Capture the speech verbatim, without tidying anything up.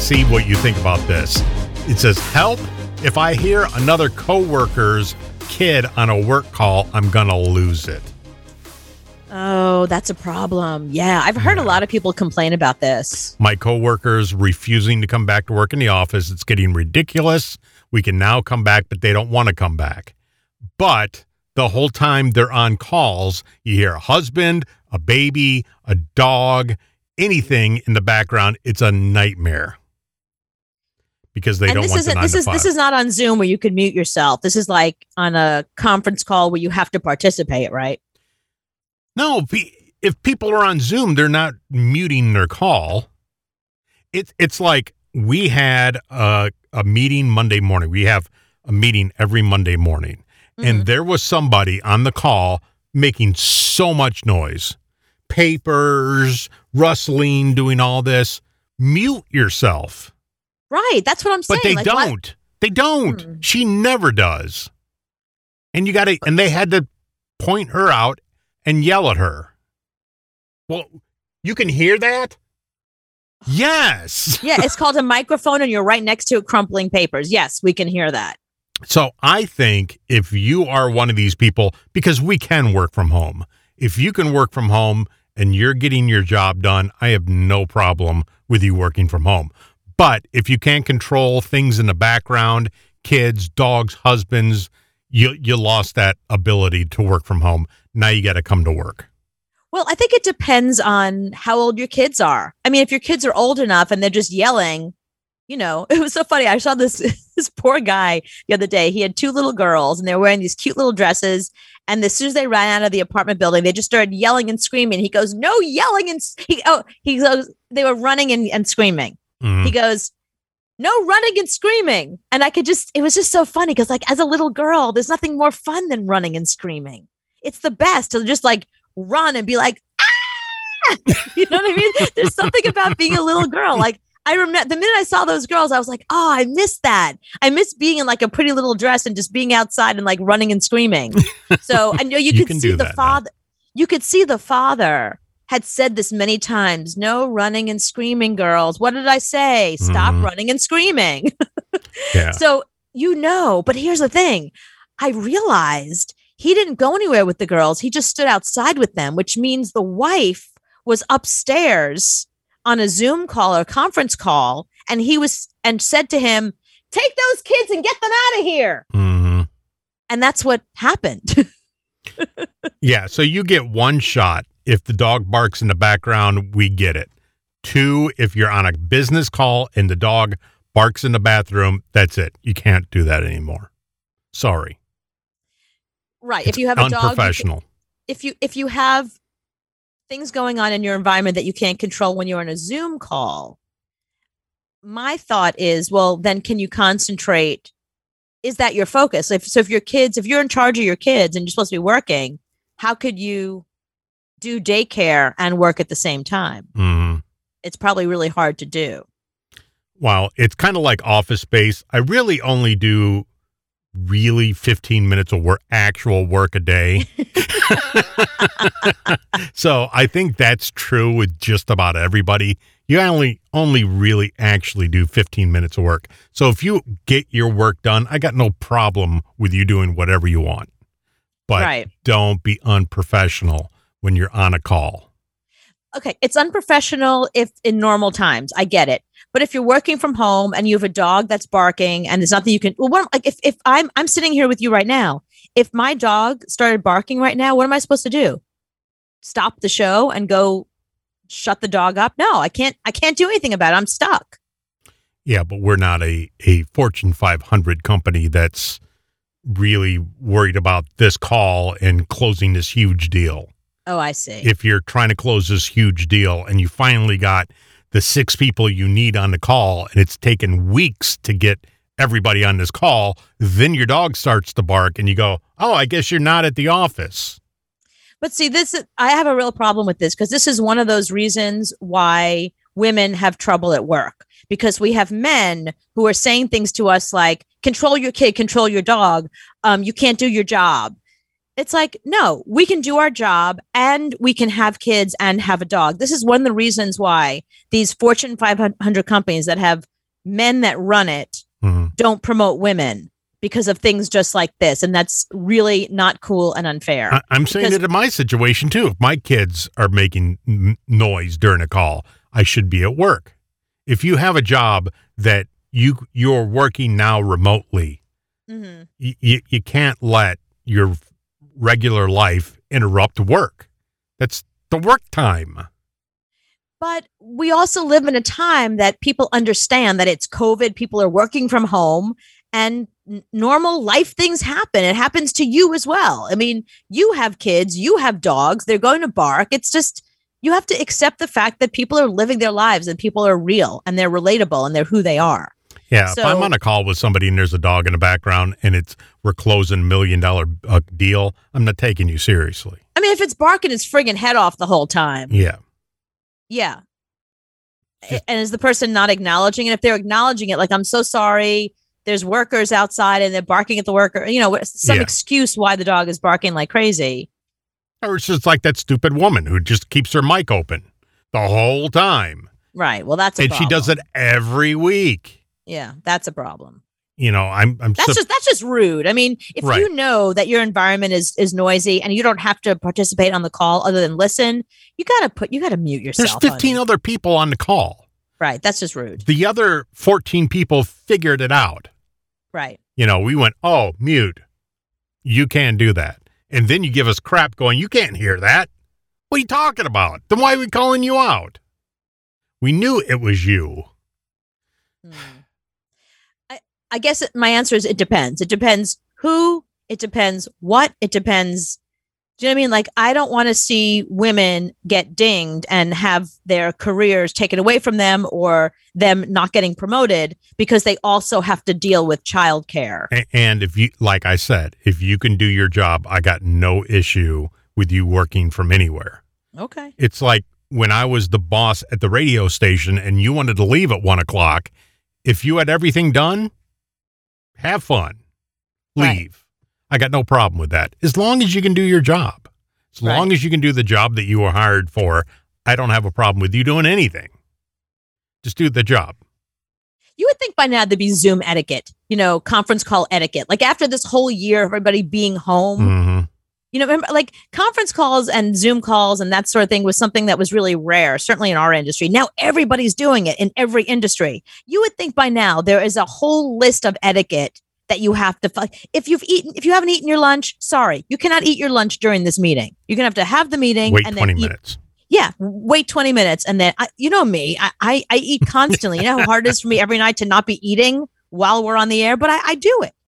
see what you think about this. It says, help, if I hear another coworker's kid on a work call, I'm going to lose it. Oh, that's a problem. Yeah, I've heard Yeah. a lot of people complain about this. My coworkers refusing to come back to work in the office. It's getting ridiculous. We can now come back, but they don't want to come back. But the whole time they're on calls, you hear a husband, a baby, a dog, anything in the background. It's a nightmare because they And don't this want isn't the nine this to is five. this is not on Zoom where you can mute yourself. This is like on a conference call where you have to participate, right? No, pe- if people are on Zoom, they're not muting their call. It's it's like we had a, a meeting Monday morning. We have a meeting every Monday morning. Mm-hmm. And there was somebody on the call making so much noise. Papers, rustling, doing all this. Mute yourself. Right. That's what I'm saying. But they Like, why- don't. They don't. Hmm. She never does. And you got to, and they had to point her out and yell at her. Well, you can hear that? Yes. Yeah, it's called a microphone and you're right next to it crumpling papers. Yes, we can hear that. So I think if you are one of these people, because we can work from home, if you can work from home and you're getting your job done, I have no problem with you working from home. But if you can't control things in the background, kids, dogs, husbands, you you lost that ability to work from home. Now you got to come to work. Well, I think it depends on how old your kids are. I mean, if your kids are old enough and they're just yelling, you know, it was so funny. I saw this this poor guy the other day. He had two little girls and they were wearing these cute little dresses. And as soon as they ran out of the apartment building, they just started yelling and screaming. He goes, no yelling. And s- he, oh, he goes, they were running and, and screaming. Mhm. He goes, no running and screaming. And I could just, it was just so funny because like as a little girl, there's nothing more fun than running and screaming. It's the best to just like run and be like, ah! You know what I mean? There's something about being a little girl. Like I remember the minute I saw those girls, I was like, oh, I miss that. I miss being in like a pretty little dress and just being outside and like running and screaming. So I know you, You could can see do the that now. father, you could see the father had said this many times. No running and screaming, girls. What did I say? Stop Mhm. running and screaming. Yeah. So, you know, but here's the thing. I realized he didn't go anywhere with the girls. He just stood outside with them, which means the wife was upstairs on a Zoom call or conference call. And he was, and said to him, take those kids and get them out of here. hmm And that's what happened. Yeah, so you get one shot. If the dog barks in the background, we get it. Two, if you're on a business call and the dog barks in the bathroom, that's it. You can't do that anymore. Sorry. Right. It's if you have a dog, you can- unprofessional. if you if you have things going on in your environment that you can't control when you're on a Zoom call, my thought is, well, then can you concentrate? Is that your focus? If so, if your kids, if you're in charge of your kids and you're supposed to be working, how could you do daycare and work at the same time? Mhm. It's probably really hard to do. Wow, it's kind of like Office Space. I really only do really fifteen minutes of work, actual work a day. So I think that's true with just about everybody. You only only really actually do fifteen minutes of work. So if you get your work done, I got no problem with you doing whatever you want. But Right. don't be unprofessional when you're on a call. Okay, it's unprofessional if in normal times. I get it. But if you're working from home and you have a dog that's barking and there's nothing you can, well, what, am- like if, if I'm I'm sitting here with you right now, if my dog started barking right now, what am I supposed to do? Stop the show and go shut the dog up? No, I can't. I can't do anything about it. I'm stuck. Yeah, but we're not a, a Fortune five hundred company that's really worried about this call and closing this huge deal. Oh, I see. If you're trying to close this huge deal and you finally got the six people you need on the call and it's taken weeks to get everybody on this call, then your dog starts to bark and you go, oh, I guess you're not at the office. But see, this is, I have a real problem with this because this is one of those reasons why women have trouble at work, because we have men who are saying things to us like, control your kid, control your dog. Um, you can't do your job. It's like, no, we can do our job and we can have kids and have a dog. This is one of the reasons why these Fortune five hundred companies that have men that run it Mhm. don't promote women because of things just like this. And that's really not cool and unfair. I, I'm saying Because- it in my situation too. If my kids are making n- noise during a call, I should be at work. If you have a job that you you're working now remotely, Mhm. you, you, you can't let your regular life interrupt work. That's the work time. But we also live in a time that people understand that it's COVID, people are working from home, and n- normal life things happen. It happens to you as well. I mean, you have kids, you have dogs, they're going to bark. It's just, you have to accept the fact that people are living their lives and people are real and they're relatable and they're who they are. Yeah, So- if I'm on a call with somebody and there's a dog in the background and it's we're closing million dollar uh, deal, I'm not taking you seriously. I mean, if it's barking its friggin' head off the whole time. Yeah. Yeah. A- And is the person not acknowledging it? If they're acknowledging it, like, I'm so sorry, there's workers outside and they're barking at the worker, you know, some Yeah. excuse why the dog is barking like crazy. Or it's just like that stupid woman who just keeps her mic open the whole time. Right. Well, that's a And problem. she does it every week. Yeah, that's a problem. You know, I'm I'm That's sup- just that's just rude. I mean, if Right. you know that your environment is is noisy and you don't have to participate on the call other than listen, you gotta put you gotta mute there's yourself. fifteen honey. other people on the call. Right. That's just rude. The other fourteen people figured it out. Right. You know, we went, oh, mute. You can't do that. And then you give us crap going, you can't hear that. What are you talking about? Then why are we calling you out? We knew it was you. Hmm. I I guess it- my answer is it depends. It depends who, it depends what, it depends. Do you know what I mean? Like, I don't want to see women get dinged and have their careers taken away from them or them not getting promoted because they also have to deal with childcare. A- And if you, like I said, if you can do your job, I got no issue with you working from anywhere. Okay. It's like when I was the boss at the radio station and you wanted to leave at one o'clock, if you had everything done, have fun, leave. Right. I got no problem with that. As long as you can do your job, as long Right. as you can do the job that you were hired for, I don't have a problem with you doing anything. Just do the job. You would think by now there'd be Zoom etiquette, you know, conference call etiquette. Like after this whole year of everybody being home, hmm you know, remember, like conference calls and Zoom calls and that sort of thing was something that was really rare, certainly in our industry. Now everybody's doing it in every industry. You would think by now there is a whole list of etiquette that you have to follow. If you've eaten, if you haven't eaten your lunch, sorry, you cannot eat your lunch during this meeting. You're gonna have to have the meeting Wait and twenty then eat. minutes. Yeah, wait twenty minutes, and then I, you know me, I, I I eat constantly. You know how hard it is for me every night to not be eating while we're on the air, but I, I do it.